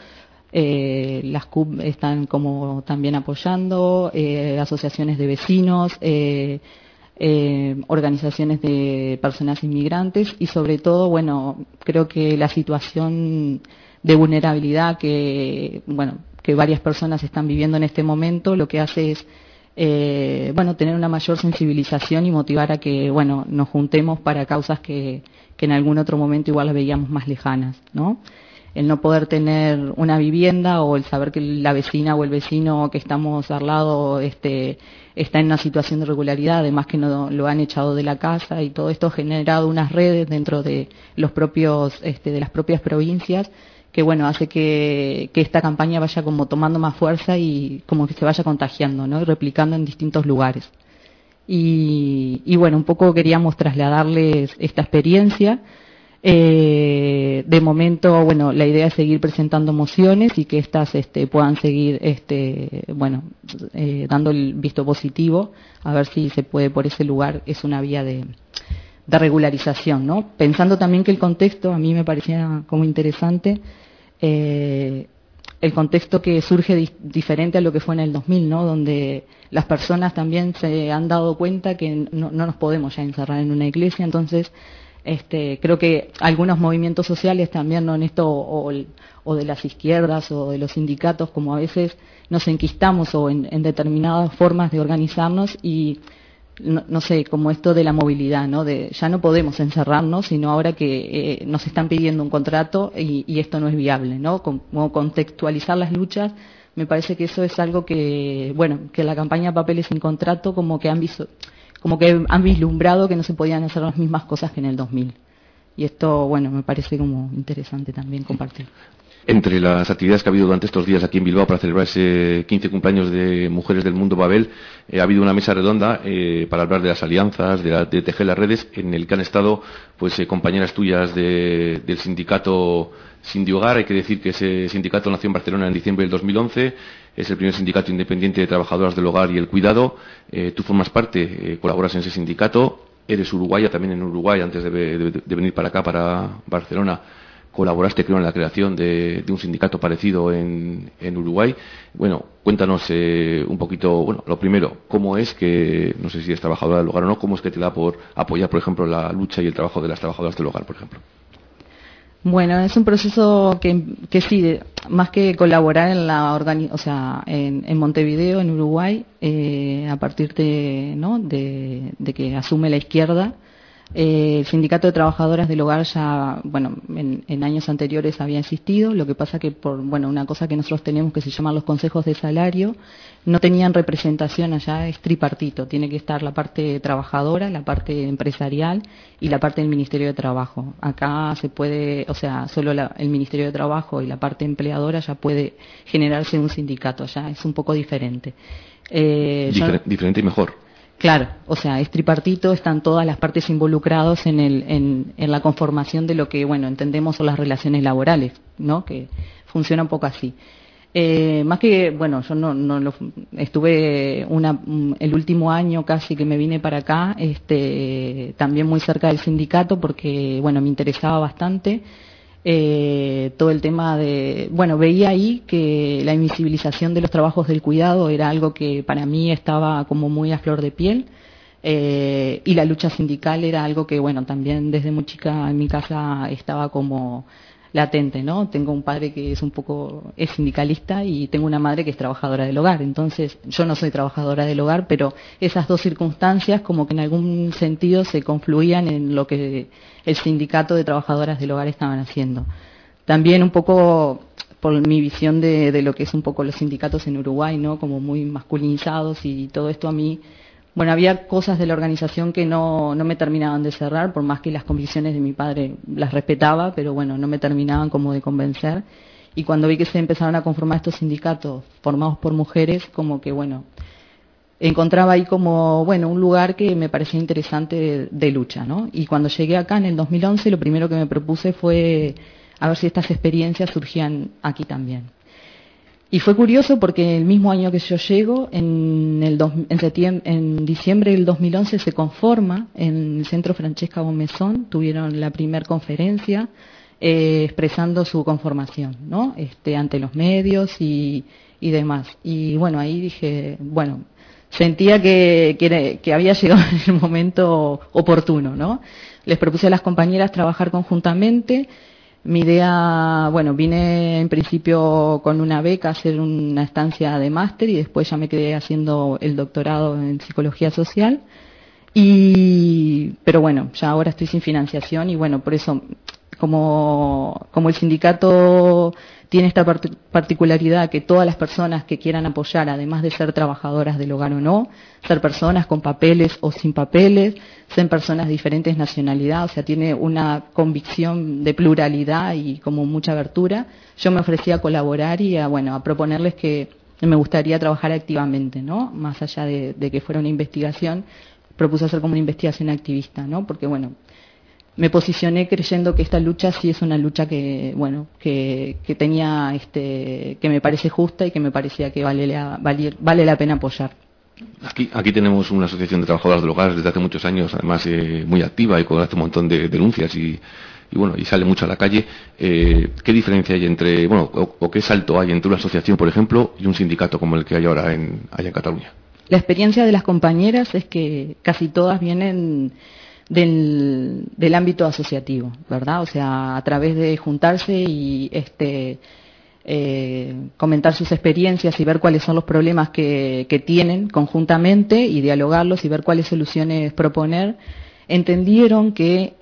Eh, las C U B están como también apoyando, eh, asociaciones de vecinos, eh, eh, organizaciones de personas inmigrantes, y sobre todo, bueno, creo que la situación de vulnerabilidad que, bueno, que varias personas están viviendo en este momento, lo que hace es, eh, bueno, tener una mayor sensibilización y motivar a que, bueno, nos juntemos para causas que, que en algún otro momento igual las veíamos más lejanas, ¿no? El no poder tener una vivienda, o el saber que la vecina o el vecino que estamos al lado este, está en una situación de irregularidad, además que no lo han echado de la casa, y todo esto ha generado unas redes dentro de los propios, este, de las propias provincias, que bueno, hace que, que esta campaña vaya como tomando más fuerza y como que se vaya contagiando, ¿no? Y replicando en distintos lugares. Y, y bueno, un poco queríamos trasladarles esta experiencia. Eh, de momento, bueno, la idea es seguir presentando mociones y que éstas este, puedan seguir, este, bueno, eh, dando el visto positivo, a ver si se puede por ese lugar, es una vía de, de regularización, ¿no? Pensando también que el contexto, a mí me parecía como interesante, eh, el contexto que surge di- diferente a lo que fue en el dos mil, ¿no? Donde las personas también se han dado cuenta que no, no nos podemos ya encerrar en una iglesia, entonces Este, creo que algunos movimientos sociales también, ¿no? En esto, o, o de las izquierdas o de los sindicatos, como a veces nos enquistamos o en, en determinadas formas de organizarnos, y no, no sé, como esto de la movilidad, ¿no? De ya no podemos encerrarnos, sino ahora que eh, nos están pidiendo un contrato y, y esto no es viable, ¿no? Como contextualizar las luchas, me parece que eso es algo que, bueno, que la campaña Papeles sin Contrato como que han visto, como que han vislumbrado que no se podían hacer las mismas cosas que en el dos mil. Y esto, bueno, me parece como interesante también compartir. Entre las actividades que ha habido durante estos días aquí en Bilbao para celebrar ese quince cumpleaños de Mujeres del Mundo Babel, eh, ha habido una mesa redonda eh, para hablar de las alianzas, de, la, de tejer las redes, en el que han estado pues eh, compañeras tuyas de, del sindicato Sindiogar. Hay que decir que ese sindicato nació en Barcelona en diciembre del dos mil once, es el primer sindicato independiente de trabajadoras del hogar y el cuidado. Eh, tú formas parte, eh, colaboras en ese sindicato, eres uruguaya, también en Uruguay, antes de, de, de venir para acá, para Barcelona. colaboraste, creo, en la creación de, de un sindicato parecido en, en Uruguay. Bueno, cuéntanos eh, un poquito, bueno, lo primero, ¿cómo es que, no sé si es trabajadora del hogar o no, cómo es que te da por apoyar, por ejemplo, la lucha y el trabajo de las trabajadoras del hogar, por ejemplo? Bueno, es un proceso que, que sí, de, más que colaborar en la organi o sea, en, en Montevideo, en Uruguay, eh, a partir de, ¿no? de, de que asume la izquierda, eh, el Sindicato de Trabajadoras del Hogar ya, bueno, en, en años anteriores había existido, lo que pasa que por, bueno, una cosa que nosotros tenemos que se llaman los consejos de salario, no tenían representación allá, es tripartito, tiene que estar la parte trabajadora, la parte empresarial y la parte del Ministerio de Trabajo. Acá se puede, o sea, solo la, el Ministerio de Trabajo y la parte empleadora ya puede generarse un sindicato, allá es un poco diferente. Eh, Difer yo, diferente y mejor. Claro, o sea, es tripartito, están todas las partes involucradas en, el, en, en la conformación de lo que, bueno, entendemos son las relaciones laborales, ¿no? Que funciona un poco así. Eh, más que, bueno, yo no, no lo, estuve una, el último año casi que me vine para acá, este, también muy cerca del sindicato porque, bueno, me interesaba bastante eh, todo el tema de, bueno, veía ahí que la invisibilización de los trabajos del cuidado era algo que para mí estaba como muy a flor de piel. Eh, y la lucha sindical era algo que, bueno, también desde muy chica en mi casa estaba como latente, ¿no? Tengo un padre que es un poco, es sindicalista y tengo una madre que es trabajadora del hogar. Entonces, yo no soy trabajadora del hogar, pero esas dos circunstancias como que en algún sentido se confluían en lo que el sindicato de trabajadoras del hogar estaban haciendo. También un poco por mi visión de, de lo que es un poco los sindicatos en Uruguay, ¿no? Como muy masculinizados y todo esto a mí. Bueno, había cosas de la organización que no, no me terminaban de cerrar, por más que las convicciones de mi padre las respetaba, pero bueno, no me terminaban como de convencer. Y cuando vi que se empezaron a conformar estos sindicatos formados por mujeres, como que bueno, encontraba ahí como, bueno, un lugar que me parecía interesante de, de lucha, ¿no? Y cuando llegué acá en el dos mil once, lo primero que me propuse fue a ver si estas experiencias surgían aquí también. Y fue curioso porque el mismo año que yo llego, en, el dos, en, septiembre, en diciembre del dos mil once se conforma en el Centro Francesca Bomezón, tuvieron la primera conferencia eh, expresando su conformación, ¿no? Este, ante los medios y, y demás. Y bueno, ahí dije, bueno, sentía que, que, que había llegado el momento oportuno, ¿no? Les propuse a las compañeras trabajar conjuntamente. Mi idea, bueno, vine en principio con una beca a hacer una estancia de máster y después ya me quedé haciendo el doctorado en psicología social. Y, pero bueno, ya ahora estoy sin financiación y bueno, por eso, como, como el sindicato tiene esta part- particularidad que todas las personas que quieran apoyar, además de ser trabajadoras del hogar o no, ser personas con papeles o sin papeles, ser personas de diferentes nacionalidades, o sea, tiene una convicción de pluralidad y como mucha abertura, yo me ofrecía a colaborar y a, bueno, a proponerles que me gustaría trabajar activamente, ¿no? Más allá de, de que fuera una investigación, propuse hacer como una investigación activista, ¿no? Porque, bueno, me posicioné creyendo que esta lucha sí es una lucha que, bueno, que, que tenía, este, que me parece justa y que me parecía que vale la, vale, vale la pena apoyar. Aquí, aquí tenemos una asociación de trabajadoras del hogar desde hace muchos años, además eh, muy activa y con hace un montón de denuncias y, y bueno, y sale mucho a la calle. Eh, ¿Qué diferencia hay entre, bueno, o, o qué salto hay entre una asociación, por ejemplo, y un sindicato como el que hay ahora en, allá en Cataluña? La experiencia de las compañeras es que casi todas vienen del, del ámbito asociativo, ¿verdad? O sea, a través de juntarse y este eh, comentar sus experiencias y ver cuáles son los problemas que, que tienen conjuntamente y dialogarlos y ver cuáles soluciones proponer, entendieron que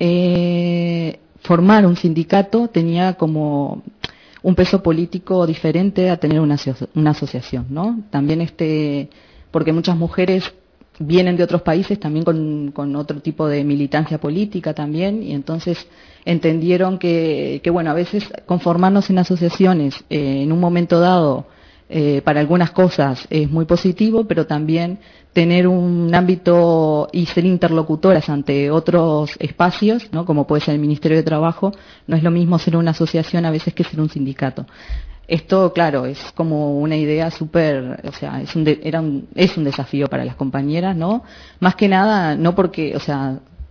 eh, formar un sindicato tenía como un peso político diferente a tener una, una asociación, ¿no? También este, porque muchas mujeres vienen de otros países también con, con otro tipo de militancia política también, y entonces entendieron que, que bueno, a veces conformarnos en asociaciones eh, en un momento dado eh, para algunas cosas es muy positivo, pero también tener un ámbito y ser interlocutoras ante otros espacios, ¿no? Como puede ser el Ministerio de Trabajo, no es lo mismo ser una asociación a veces que ser un sindicato. Esto, claro, es como una idea súper, o sea, es un, de, era un, es un desafío para las compañeras, ¿no? Más que nada, no porque, o sea,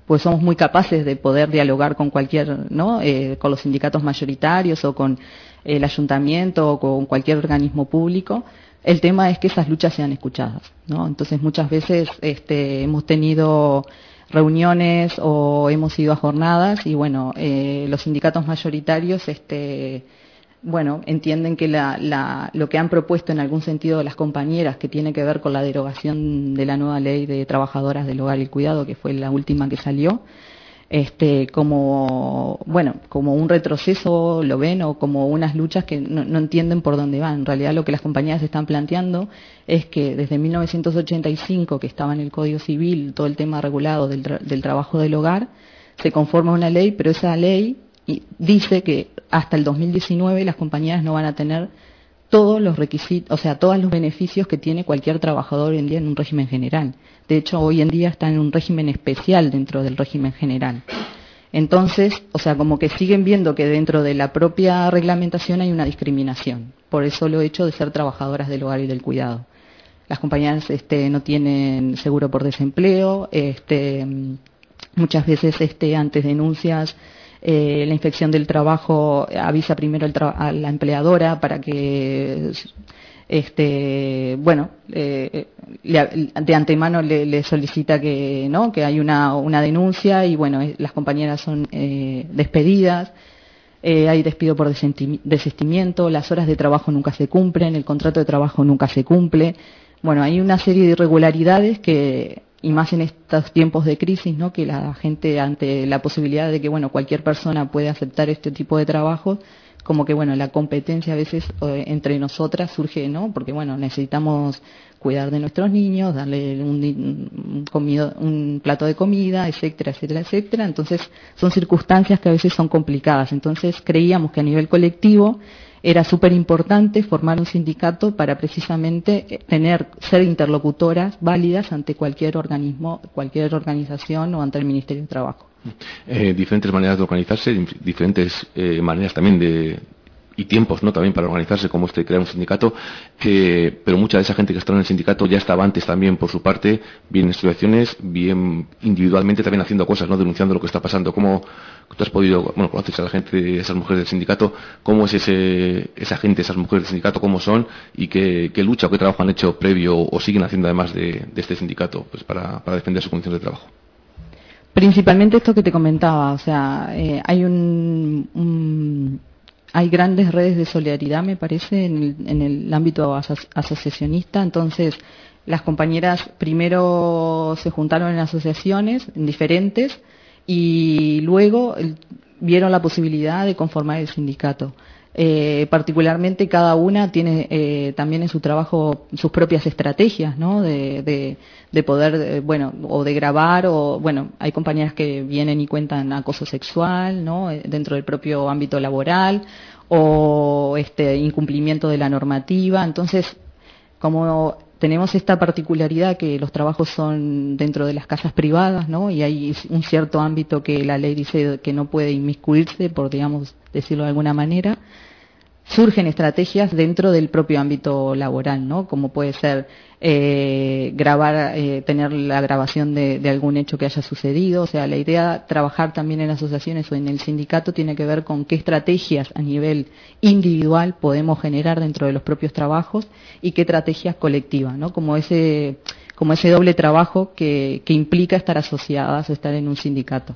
pues somos muy capaces de poder dialogar con cualquier, ¿no? Eh, con los sindicatos mayoritarios o con el ayuntamiento o con cualquier organismo público. El tema es que esas luchas sean escuchadas, ¿no? Entonces muchas veces este, hemos tenido reuniones o hemos ido a jornadas y bueno, eh, los sindicatos mayoritarios este, bueno, entienden que la, la, lo que han propuesto en algún sentido las compañeras, que tiene que ver con la derogación de la nueva ley de trabajadoras del hogar y el cuidado, que fue la última que salió, este, como, bueno, como un retroceso lo ven, o como unas luchas que no, no entienden por dónde van. En realidad lo que las compañeras están planteando es que desde mil novecientos ochenta y cinco, que estaba en el Código Civil todo el tema regulado del, tra del trabajo del hogar, se conforma una ley, pero esa ley dice que hasta el dos mil diecinueve las compañeras no van a tener todos los requisitos, o sea, todos los beneficios que tiene cualquier trabajador hoy en día en un régimen general. De hecho, hoy en día está en un régimen especial dentro del régimen general. Entonces, o sea, como que siguen viendo que dentro de la propia reglamentación hay una discriminación por el solo hecho de ser trabajadoras del hogar y del cuidado. Las compañeras este, no tienen seguro por desempleo, este, muchas veces este, antes denuncias, Eh, la inspección del trabajo avisa primero el tra a la empleadora para que, este, bueno, eh, le, de antemano le, le solicita que, ¿no? que hay una, una denuncia y, bueno, eh, las compañeras son eh, despedidas, eh, hay despido por desistimiento, las horas de trabajo nunca se cumplen, el contrato de trabajo nunca se cumple. Bueno, hay una serie de irregularidades que, y más en estos tiempos de crisis, ¿no? Que la gente, ante la posibilidad de que, bueno, cualquier persona puede aceptar este tipo de trabajo, como que, bueno, la competencia a veces eh, entre nosotras surge, ¿no? Porque, bueno, necesitamos cuidar de nuestros niños, darle un, un, comido, un plato de comida, etcétera, etcétera, etcétera. Entonces, son circunstancias que a veces son complicadas. Entonces, creíamos que a nivel colectivo era súper importante formar un sindicato para precisamente tener, ser interlocutoras válidas ante cualquier organismo, cualquier organización o ante el Ministerio de Trabajo. Eh, diferentes maneras de organizarse, diferentes eh, maneras también de y tiempos, ¿no? También para organizarse, como este crear un sindicato, eh, pero mucha de esa gente que está en el sindicato ya estaba antes también por su parte, bien en asociaciones, bien individualmente también haciendo cosas, ¿no? Denunciando lo que está pasando. ¿Cómo tú has podido, bueno, conoces a la gente, esas mujeres del sindicato, cómo es ese, esa gente, esas mujeres del sindicato, cómo son y qué, qué lucha o qué trabajo han hecho previo o siguen haciendo además de, de este sindicato, pues para, para defender sus condiciones de trabajo? Principalmente esto que te comentaba, o sea, eh, hay un, un hay grandes redes de solidaridad, me parece, en el, en el ámbito aso asociacionista. Entonces, las compañeras primero se juntaron en asociaciones en diferentes y luego el, vieron la posibilidad de conformar el sindicato. Eh, particularmente cada una tiene eh, también en su trabajo sus propias estrategias, ¿no? De, de, de poder, eh, bueno, o de grabar, o bueno, hay compañeras que vienen y cuentan acoso sexual, ¿no? Eh, dentro del propio ámbito laboral, o este incumplimiento de la normativa. Entonces, como tenemos esta particularidad que los trabajos son dentro de las casas privadas, ¿no? Y hay un cierto ámbito que la ley dice que no puede inmiscuirse, por, digamos, decirlo de alguna manera, surgen estrategias dentro del propio ámbito laboral, ¿no? Como puede ser eh, grabar, eh, tener la grabación de, de algún hecho que haya sucedido. O sea, la idea, trabajar también en asociaciones o en el sindicato, tiene que ver con qué estrategias a nivel individual podemos generar dentro de los propios trabajos y qué estrategias colectivas, ¿no? Como ese, como ese doble trabajo que, que implica estar asociadas o estar en un sindicato.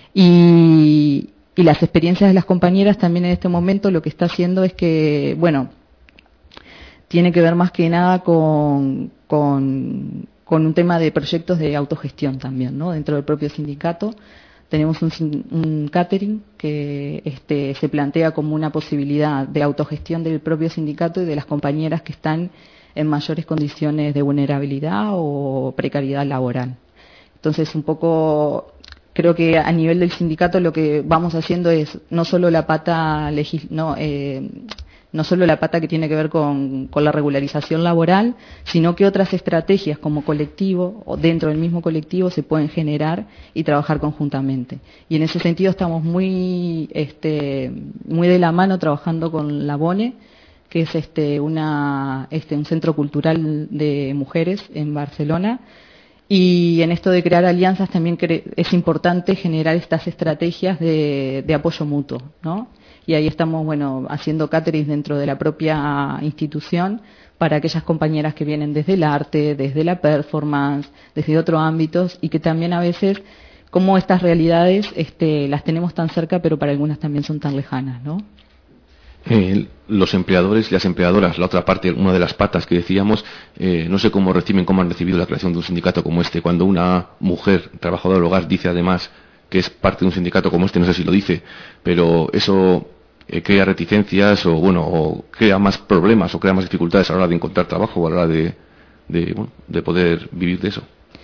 Y Y las experiencias de las compañeras también en este momento lo que está haciendo es que, bueno, tiene que ver más que nada con, con, con un tema de proyectos de autogestión también, ¿no? Dentro del propio sindicato tenemos un, un catering que este, se plantea como una posibilidad de autogestión del propio sindicato y de las compañeras que están en mayores condiciones de vulnerabilidad o precariedad laboral. Entonces, un poco, creo que a nivel del sindicato lo que vamos haciendo es no solo la pata legis no, eh, no solo la pata que tiene que ver con, con la regularización laboral, sino que otras estrategias como colectivo o dentro del mismo colectivo se pueden generar y trabajar conjuntamente. Y en ese sentido estamos muy, este, muy de la mano trabajando con la BONE, que es este, una, este, un centro cultural de mujeres en Barcelona. Y en esto de crear alianzas también es importante generar estas estrategias de, de apoyo mutuo, ¿no? Y ahí estamos, bueno, haciendo caterings dentro de la propia institución para aquellas compañeras que vienen desde el arte, desde la performance, desde otros ámbitos, y que también a veces, como estas realidades este, las tenemos tan cerca, pero para algunas también son tan lejanas, ¿no? Eh, los empleadores y las empleadoras, la otra parte, una de las patas que decíamos, eh, no sé cómo reciben, cómo han recibido la creación de un sindicato como este. Cuando una mujer trabajadora del hogar dice además que es parte de un sindicato como este, no sé si lo dice, pero eso eh, crea reticencias o bueno, o crea más problemas o crea más dificultades a la hora de encontrar trabajo o a la hora de, de, bueno, de poder vivir de eso.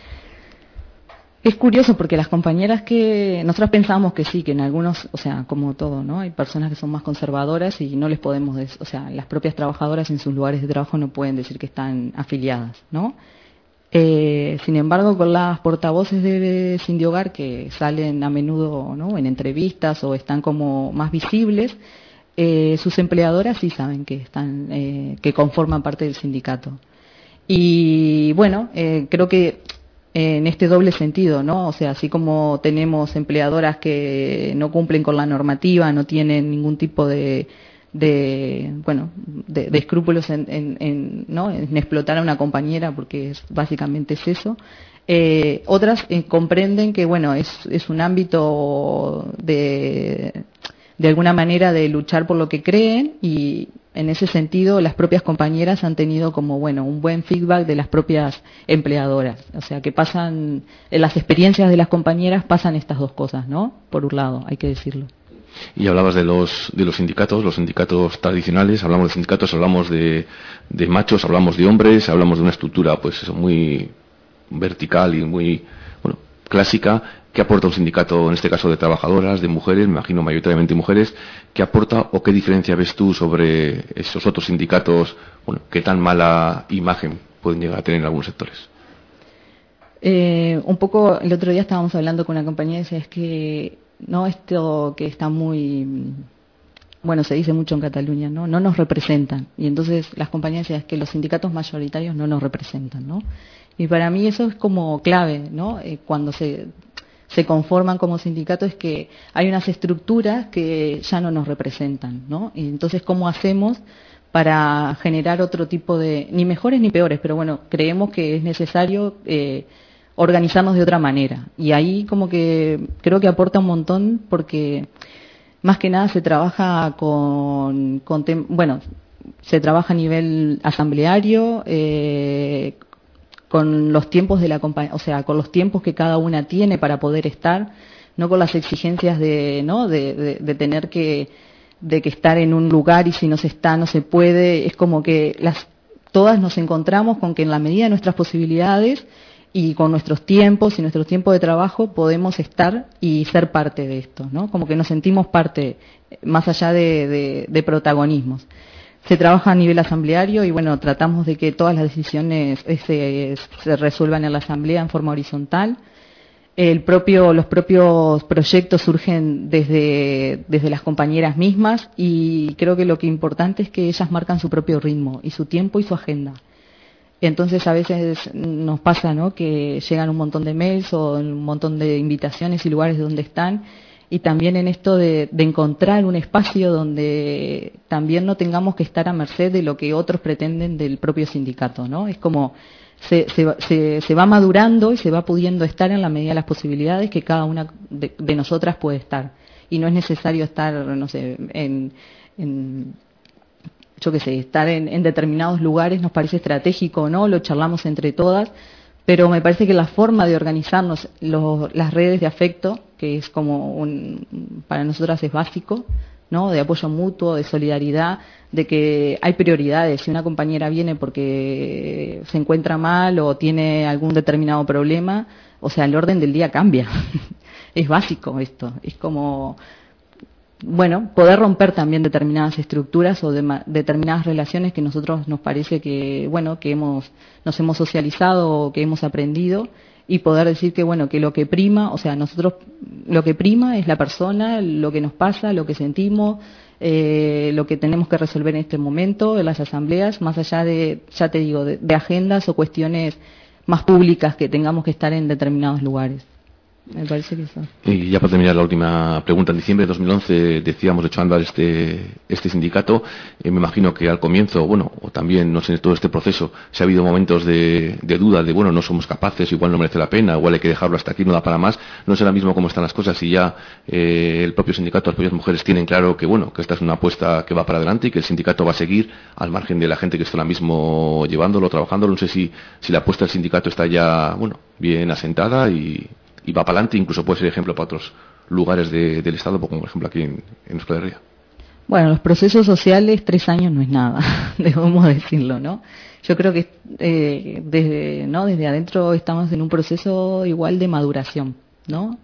Es curioso porque las compañeras que nosotros pensábamos que sí, que en algunos, o sea, como todo, ¿no? Hay personas que son más conservadoras y no les podemos, des- o sea, las propias trabajadoras en sus lugares de trabajo no pueden decir que están afiliadas, ¿no? Eh, sin embargo, con las portavoces de Sindiogar que salen a menudo, ¿no? En entrevistas o están como más visibles, eh, sus empleadoras sí saben que están, eh, que conforman parte del sindicato. Y bueno, eh, creo que en este doble sentido, ¿no? O sea, así como tenemos empleadoras que no cumplen con la normativa, no tienen ningún tipo de, de bueno, de, de escrúpulos en, en, en, ¿no? en explotar a una compañera, porque es, básicamente es eso. Eh, otras eh, comprenden que, bueno, es, es un ámbito de, de alguna manera de luchar por lo que creen, y en ese sentido las propias compañeras han tenido como, bueno, un buen feedback de las propias empleadoras. O sea, que pasan, en las experiencias de las compañeras pasan estas dos cosas, ¿no? Por un lado, hay que decirlo. Y hablabas de los de los sindicatos, los sindicatos tradicionales, hablamos de sindicatos, hablamos de, de machos, hablamos de hombres, hablamos de una estructura pues eso, muy vertical y muy, bueno, clásica. ¿Qué aporta un sindicato, en este caso de trabajadoras, de mujeres, me imagino mayoritariamente mujeres? ¿Qué aporta o qué diferencia ves tú sobre esos otros sindicatos, bueno, qué tan mala imagen pueden llegar a tener en algunos sectores? Eh, un poco, el otro día estábamos hablando con una compañera y decía, es que, no, esto que está muy, bueno, se dice mucho en Cataluña, ¿no? No nos representan. Y entonces las compañeras decían, es que los sindicatos mayoritarios no nos representan, ¿no? Y para mí eso es como clave, ¿no? Eh, cuando se... se conforman como sindicato, es que hay unas estructuras que ya no nos representan, ¿no? Y entonces, ¿cómo hacemos para generar otro tipo de, ni mejores ni peores, pero bueno, creemos que es necesario eh, organizarnos de otra manera? Y ahí como que creo que aporta un montón, porque más que nada se trabaja con, con tem- bueno, se trabaja a nivel asambleario, eh, con los tiempos de la compañía, o sea, con los tiempos que cada una tiene para poder estar, no con las exigencias de, ¿no? de, de, de tener que, de que estar en un lugar y si no se está no se puede. Es como que las, todas nos encontramos con que en la medida de nuestras posibilidades y con nuestros tiempos y nuestros tiempos de trabajo podemos estar y ser parte de esto, ¿no? Como que nos sentimos parte, más allá de, de, de protagonismos. Se trabaja a nivel asambleario y bueno, tratamos de que todas las decisiones se, se resuelvan en la asamblea en forma horizontal. El propio, los propios proyectos surgen desde, desde las compañeras mismas, y creo que lo que es importante es que ellas marcan su propio ritmo y su tiempo y su agenda. Entonces a veces nos pasa, ¿no?, que llegan un montón de mails o un montón de invitaciones y lugares donde están. Y también en esto de, de encontrar un espacio donde también no tengamos que estar a merced de lo que otros pretenden del propio sindicato, ¿no? Es como se, se, se, se va madurando y se va pudiendo estar en la medida de las posibilidades que cada una de, de nosotras puede estar. Y no es necesario estar, no sé, en, en yo qué sé, estar en, en determinados lugares nos parece estratégico, ¿no? Lo charlamos entre todas. Pero me parece que la forma de organizarnos, los, las redes de afecto, que es como un, para nosotras es básico, ¿no? De apoyo mutuo, de solidaridad, de que hay prioridades. Si una compañera viene porque se encuentra mal o tiene algún determinado problema, o sea, el orden del día cambia. Es básico esto. Es como, bueno, poder romper también determinadas estructuras o de, determinadas relaciones que nosotros nos parece que, bueno, que hemos, nos hemos socializado o que hemos aprendido, y poder decir que, bueno, que lo que prima, o sea, nosotros, lo que prima es la persona, lo que nos pasa, lo que sentimos, eh, lo que tenemos que resolver en este momento en las asambleas, más allá de, ya te digo, de, de agendas o cuestiones más públicas, que tengamos que estar en determinados lugares. Me parece que eso. Y ya para terminar la última pregunta, en diciembre de dos mil once decíamos echó a andar este, este sindicato. Eh, me imagino que al comienzo, bueno, o también, no sé, en todo este proceso, si ha habido momentos de, de duda, de bueno, no somos capaces, igual no merece la pena, igual hay que dejarlo hasta aquí, no da para más. No sé ahora mismo cómo están las cosas y ya eh, el propio sindicato, las propias mujeres tienen claro que, bueno, que esta es una apuesta que va para adelante y que el sindicato va a seguir al margen de la gente que está ahora mismo llevándolo, trabajándolo. No sé si, si la apuesta del sindicato está ya, bueno, bien asentada y... y va para adelante, incluso puede ser ejemplo para otros lugares de, del Estado, como por ejemplo aquí en, en Euskal Herria. Bueno, los procesos sociales, tres años no es nada, debemos decirlo, ¿no? Yo creo que eh, desde, ¿no? desde adentro estamos en un proceso igual de maduración, ¿no?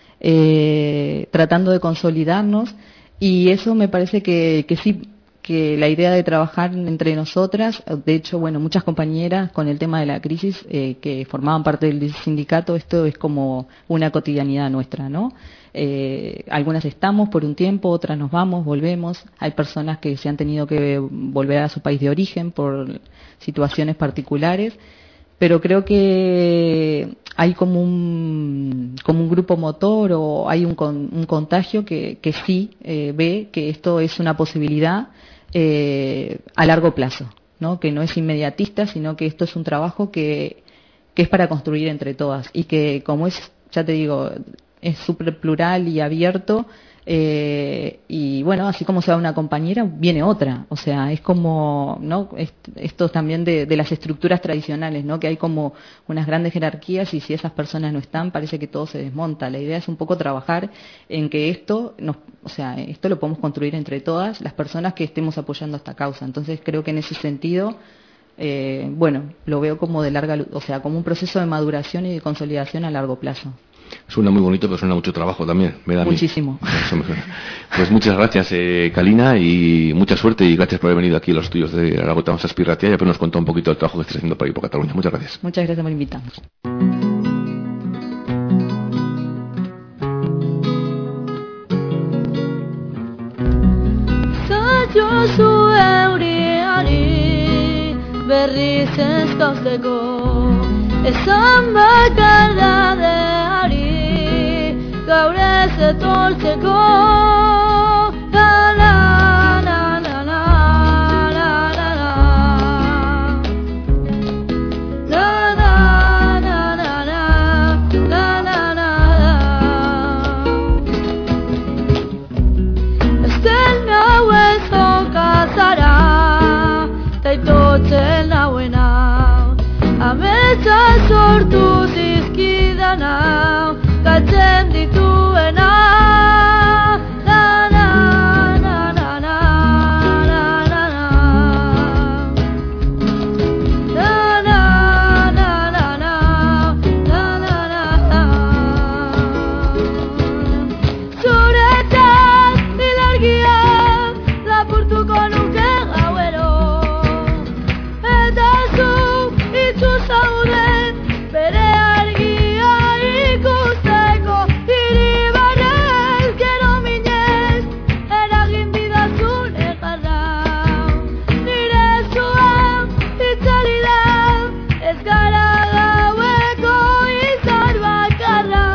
Eh, tratando de consolidarnos, y eso me parece que, que sí, que la idea de trabajar entre nosotras, de hecho, bueno, muchas compañeras con el tema de la crisis eh, que formaban parte del sindicato, esto es como una cotidianidad nuestra, ¿no? Eh, algunas estamos por un tiempo, otras nos vamos, volvemos. Hay personas que se han tenido que volver a su país de origen por situaciones particulares, pero creo que hay como un como un grupo motor o hay un, con, un contagio que, que sí eh, ve que esto es una posibilidad Eh, a largo plazo, ¿no? Que no es inmediatista, sino que esto es un trabajo que, que es para construir entre todas y que, como es, ya te digo, es súper plural y abierto, eh, y bueno, así como se va una compañera, viene otra, o sea, es como, ¿no? Esto también de, de las estructuras tradicionales, ¿no? Que hay como unas grandes jerarquías y si esas personas no están, parece que todo se desmonta. La idea es un poco trabajar en que esto, nos, o sea, esto lo podemos construir entre todas las personas que estemos apoyando esta causa. Entonces creo que en ese sentido, eh, bueno, lo veo como de larga, o sea, como un proceso de maduración y de consolidación a largo plazo. Suena muy bonito, pero suena mucho trabajo también. Me da Muchísimo. Pues muchas gracias, eh, Kalina, y mucha suerte y gracias por haber venido aquí a los estudios de Aragota Masaspirratia y haber nos contado un poquito del trabajo que estás haciendo para ir por Cataluña. Muchas gracias. Muchas gracias por invitarnos. Jozu euriari berriz ez gauzteko esan bakardadeari gaur ez etortzeko la la la la la la la la la la la la la la Estel nau ez okazara taitotzen nauena ametsa sortu dizkidana galtzen dituena la la la la la la la la la la la la la la zuretzat ilargia lapurtuko nuke gauero eta zu itxu zaude bere argia ikusteko iribarrez gero minez eragin didazune jarra nire zuen itzali da ez gara gaueko izar bakarra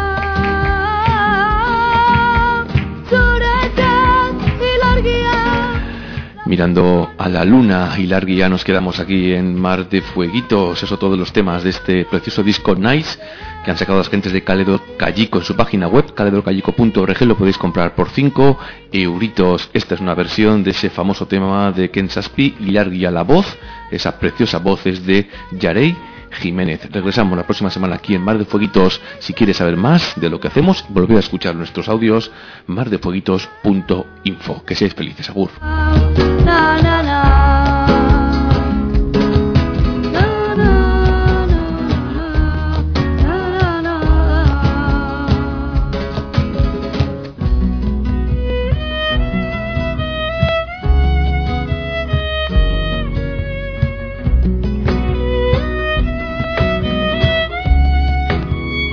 zuretzat ilargia. Mirando a la luna y Larguía, nos quedamos aquí en Mar de Fueguitos. Eso, todos los temas de este precioso disco Nice que han sacado las gentes de Caledro Callico en su página web, caledro callico punto org. Lo podéis comprar por cinco euritos. Esta es una versión de ese famoso tema de Ken Saspi y Larguía la voz. Esa preciosa voz es de Yarey Jiménez. Regresamos la próxima semana aquí en Mar de Fueguitos. Si quieres saber más de lo que hacemos, volver a escuchar nuestros audios, mar de fueguitos punto info. Que seáis felices. Agur. Na, na, na.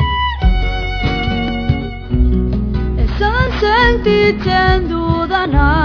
Sentitzen dudana